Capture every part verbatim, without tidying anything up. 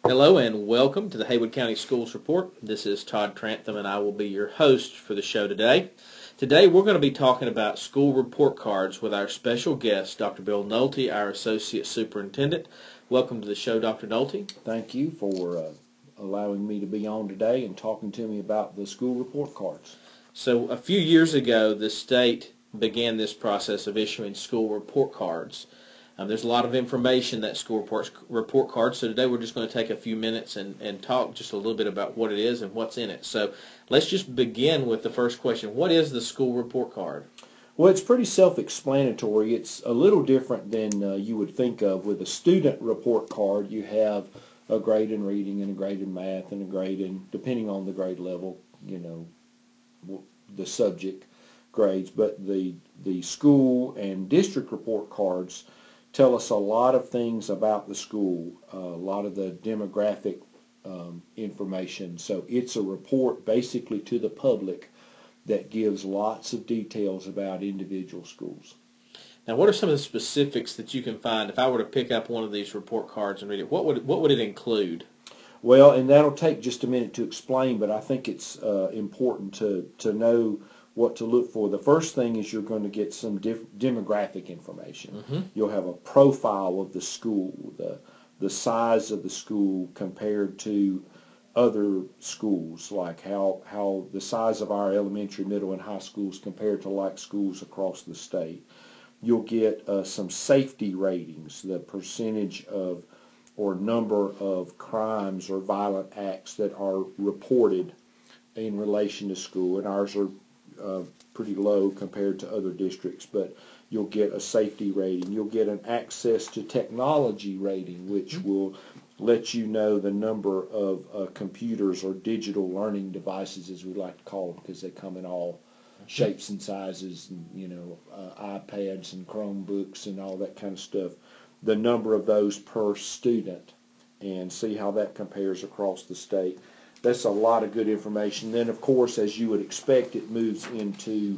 Hello and welcome to the Haywood County Schools Report. This is Todd Trantham and I will be your host for the show today. Today we're going to be talking about school report cards with our special guest, Doctor Bill Nolte, our Associate Superintendent. Welcome to the show, Doctor Nolte. Thank you for uh, allowing me to be on today and talking to me about the school report cards. So a few years ago, the state began this process of issuing school report cards. Um, there's a lot of information that school reports, report cards, so today we're just going to take a few minutes and, and talk just a little bit about what it is and what's in it. So let's just begin with the first question. What is the school report card? Well, it's pretty self-explanatory. It's a little different than uh, you would think of. With a student report card, you have a grade in reading and a grade in math and a grade in, depending on the grade level, you know, the subject grades. But the, the school and district report cards tell us a lot of things about the school, uh, a lot of the demographic um, information. So it's a report basically to the public that gives lots of details about individual schools. Now, what are some of the specifics that you can find if I were to pick up one of these report cards and read it? What would what would it include? Well, and that'll take just a minute to explain, but I think it's uh, important to, to know what to look for. The first thing is you're going to get some diff- demographic information. Mm-hmm. You'll have a profile of the school, the the size of the school compared to other schools, like how how the size of our elementary, middle, and high schools compared to like schools across the state. You'll get uh, some safety ratings, the percentage of or number of crimes or violent acts that are reported in relation to school, and ours are uh, pretty low compared to other districts, but you'll get a safety rating. You'll get an access to technology rating, which mm-hmm. will let you know the number of uh, computers or digital learning devices, as we like to call them, because they come in all shapes and sizes, and, you know, uh, iPads and Chromebooks and all that kind of stuff. The number of those per student, and see how that compares across the state. That's a lot of good information. Then, of course, as you would expect, it moves into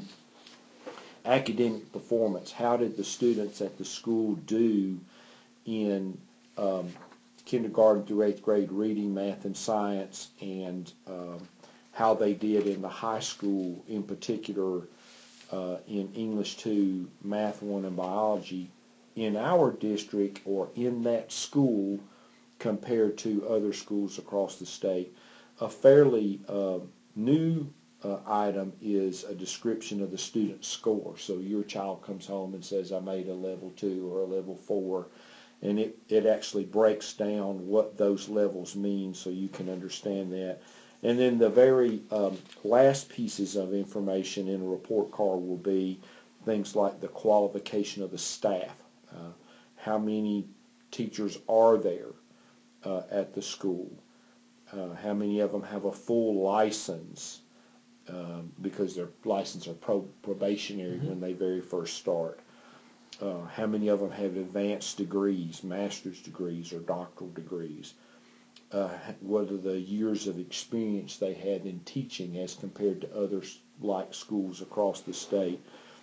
academic performance. How did the students at the school do in um, kindergarten through eighth grade reading, math, and science, and um, how they did in the high school, in particular uh, in English two, Math one, and biology in our district or in that school compared to other schools across the state. A fairly uh, new uh, item is a description of the student's score. So your child comes home and says, I made a level two or a level four, and it, it actually breaks down what those levels mean so you can understand that. And then the very um, last pieces of information in a report card will be things like the qualification of the staff. Uh, how many teachers are there uh, at the school? Uh, how many of them have a full license um, because their license are pro- probationary mm-hmm. when they very first start? Uh, how many of them have advanced degrees, master's degrees, or doctoral degrees? Uh, what are the years of experience they had in teaching as compared to other like schools across the state?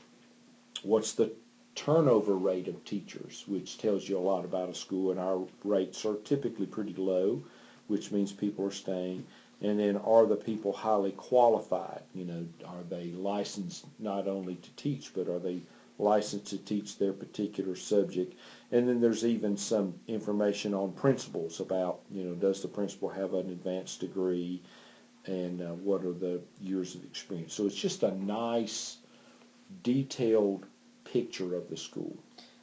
What's the turnover rate of teachers, which tells you a lot about a school, and our rates are typically pretty low, which means people are staying. And then, are the people highly qualified? You know, are they licensed not only to teach, but are they licensed to teach their particular subject? And then there's even some information on principals about, you know, does the principal have an advanced degree, and uh, what are the years of experience? So it's just a nice, detailed picture of the school.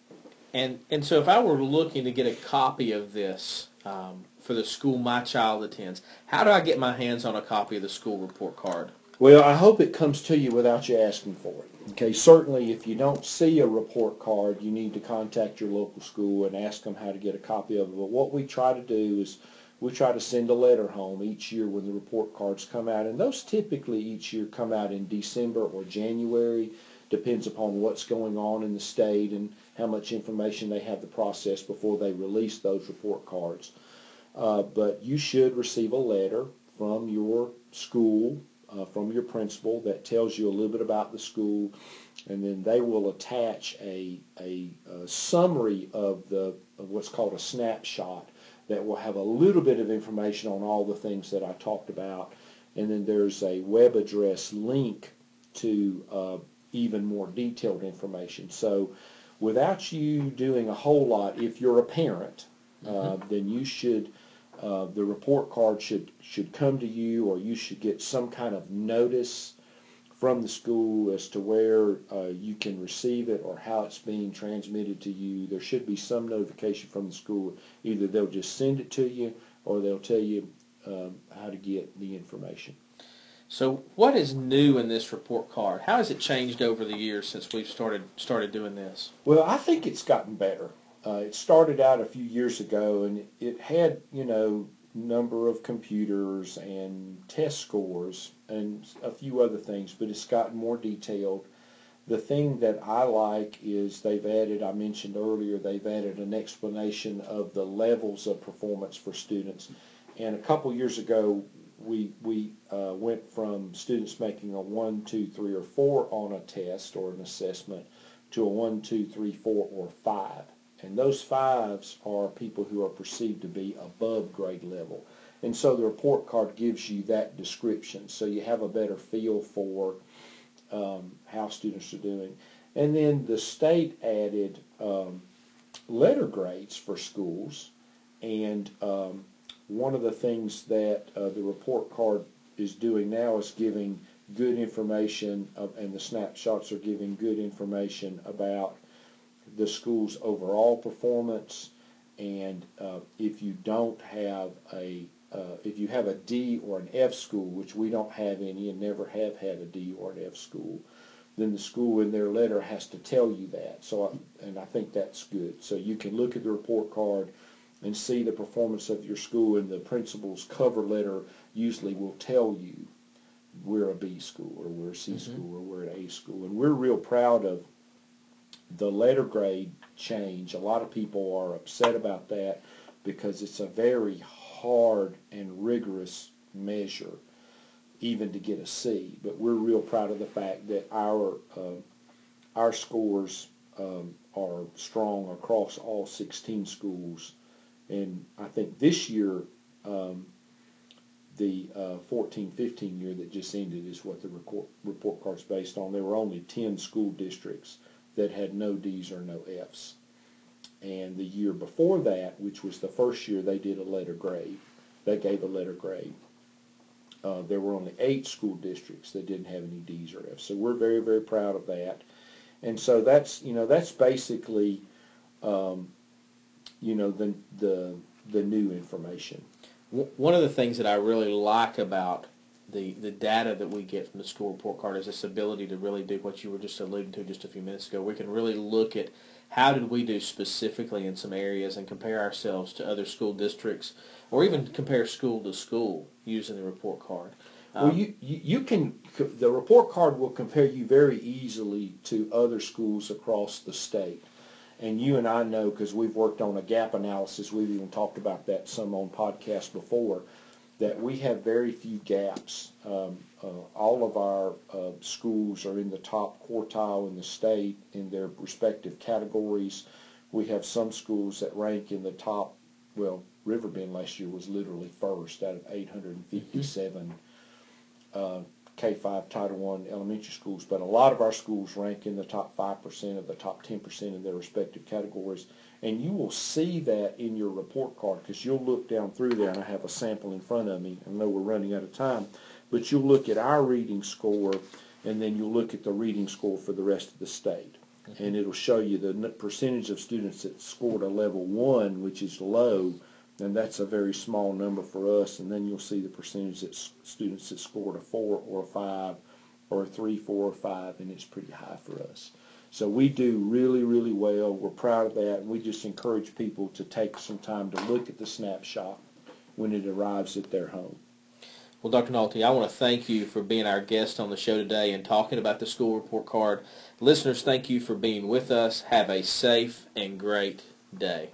And and so if I were looking to get a copy of this um, for the school my child attends, how do I get my hands on a copy of the school report card? Well, I hope it comes to you without you asking for it. Okay, certainly if you don't see a report card, you need to contact your local school and ask them how to get a copy of it. But what we try to do is we try to send a letter home each year when the report cards come out. And those typically each year come out in December or January. Depends upon what's going on in the state and how much information they have to process before they release those report cards. Uh, but you should receive a letter from your school, uh, from your principal, that tells you a little bit about the school, and then they will attach a, a, a summary of the of what's called a snapshot. that will have a little bit of information on all the things that I talked about. And then there's a web address link to uh, even more detailed information. So without you doing a whole lot, if you're a parent, uh, mm-hmm. then you should, uh, the report card should, should come to you, or you should get some kind of notice from the school as to where uh, you can receive it or how it's being transmitted to you. There should be some notification from the school. Either they'll just send it to you, or they'll tell you um, how to get the information. So what is new in this report card? How has it changed over the years since we've started started doing this? Well, I think it's gotten better. Uh, it started out a few years ago, and it had, you know, number of computers and test scores and a few other things, but it's gotten more detailed. The thing that I like is they've added, I mentioned earlier, they've added an explanation of the levels of performance for students. And a couple years ago, we we uh, went from students making a one, two, three, or four on a test or an assessment to a one, two, three, four, or five. And those fives are people who are perceived to be above grade level. And so the report card gives you that description, so you have a better feel for um, how students are doing. And then the state added um, letter grades for schools, and um, one of the things that uh, the report card is doing now is giving good information, uh, and the snapshots are giving good information about the school's overall performance. And uh, if you don't have a, uh, if you have a D or an F school, which we don't have any and never have had a D or an F school, then the school in their letter has to tell you that. So, I, and I think that's good. So you can look at the report card and see the performance of your school, and the principal's cover letter usually will tell you we're a B school, or we're a C mm-hmm. school, or we're an A school. And we're real proud of the letter grade change. A lot of people are upset about that because it's a very hard and rigorous measure, even to get a C. But we're real proud of the fact that our uh, our scores um, are strong across all sixteen schools. And I think this year, um, the uh, fourteen fifteen year that just ended is what the report, report card's based on. There were only ten school districts that had no D's or no F's. And the year before that, which was the first year, they did a letter grade. They gave a letter grade. Uh, there were only eight school districts that didn't have any D's or F's. So we're very, very proud of that. And so that's, you know, that's basically, um, you know, the the the new information. One of the things that I really like about the the data that we get from the school report card is this ability to really do what you were just alluding to just a few minutes ago. We can really look at how did we do specifically in some areas and compare ourselves to other school districts, or even compare school to school using the report card. Um, well, you, you you can the report card will compare you very easily to other schools across the state. And you and I know, because we've worked on a gap analysis, we've even talked about that some on podcasts before, that we have very few gaps. Um, uh, all of our uh, schools are in the top quartile in the state in their respective categories. We have some schools that rank in the top, well, Riverbend last year was literally first out of eight hundred fifty-seven uh, K five Title one elementary schools, but a lot of our schools rank in the top five percent of the top ten percent in their respective categories. And you will see that in your report card, because you'll look down through there, and I have a sample in front of me. I know we're running out of time, but you'll look at our reading score, and then you'll look at the reading score for the rest of the state. Mm-hmm. And it'll show you the percentage of students that scored a level one, which is low, and that's a very small number for us. And then you'll see the percentage that students that scored a four or a five or a three, four, or five, and it's pretty high for us. So we do really, really well. We're proud of that, and we just encourage people to take some time to look at the snapshot when it arrives at their home. Well, Doctor Nolte, I want to thank you for being our guest on the show today and talking about the school report card. Listeners, thank you for being with us. Have a safe and great day.